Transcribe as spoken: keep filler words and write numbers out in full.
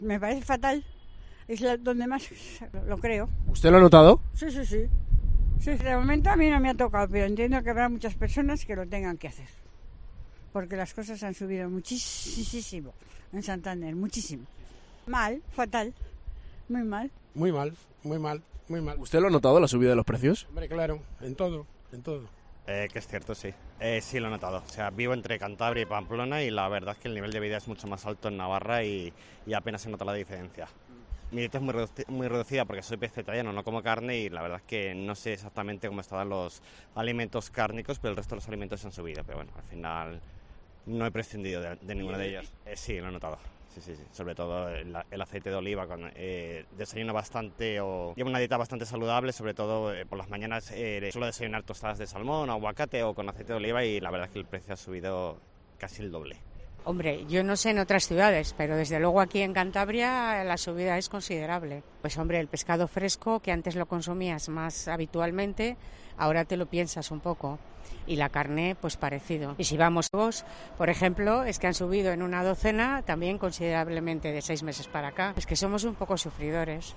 Me parece fatal. Es la, donde más lo creo. ¿Usted lo ha notado? Sí, sí, sí. Sí, de momento a mí no me ha tocado, pero entiendo que habrá muchas personas que lo tengan que hacer. Porque las cosas han subido muchísimo en Santander, muchísimo. Mal, fatal, muy mal. Muy mal, muy mal, muy mal. ¿Usted lo ha notado, la subida de los precios? Hombre, claro, en todo, en todo. Eh, que es cierto, sí. Eh, sí lo he notado. O sea, vivo entre Cantabria y Pamplona y la verdad es que el nivel de vida es mucho más alto en Navarra y, y apenas se nota la diferencia. Mi dieta es muy, reduci- muy reducida porque soy vegetariano, no como carne y la verdad es que no sé exactamente cómo estaban los alimentos cárnicos, pero el resto de los alimentos se han subido. Pero bueno, al final no he prescindido de, de ninguno de ellos. Eh, sí, lo he notado. Sí, sí, sí. Sobre todo el, el aceite de oliva. Con, eh, desayuno bastante o llevo una dieta bastante saludable, sobre todo eh, por las mañanas eh, suelo desayunar tostadas de salmón o aguacate o con aceite de oliva y la verdad es que el precio ha subido casi el doble. Hombre, yo no sé en otras ciudades, pero desde luego aquí en Cantabria la subida es considerable. Pues hombre, el pescado fresco, que antes lo consumías más habitualmente, ahora te lo piensas un poco. Y la carne, pues parecido. Y si vamos vos, por ejemplo, es que han subido en una docena también considerablemente de seis meses para acá. Es que somos un poco sufridores.